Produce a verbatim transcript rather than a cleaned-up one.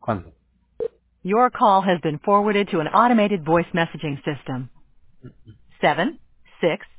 ¿Cuándo? Your call has been forwarded to an automated voice messaging system. Seven, six,